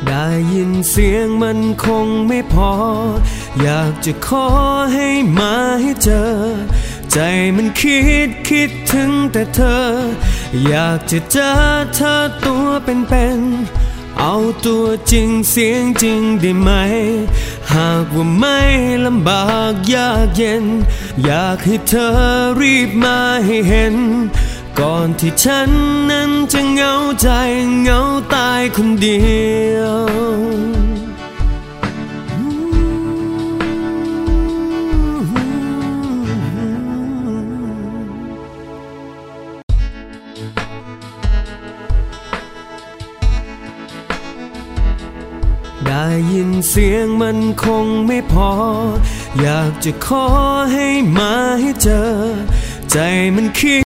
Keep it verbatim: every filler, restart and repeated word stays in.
ได้ยินเสียงมันคงไม่พออยากจะขอให้มาให้เจอใจมันคิดคิดถึงแต่เธออยากจะเจอเธอตัวเป็นๆเอาตัวจริงเสียงจริงได้ไหมหากว่าไม่ลำบากยากเย็นอยากให้เธอรีบมาให้เห็นก่อนที่ฉันนั้นจะเหงาใจเหงาตายคนเดียวได้ยินเสียงมันคงไม่พออยากจะขอให้มาให้เจอใจมันคิด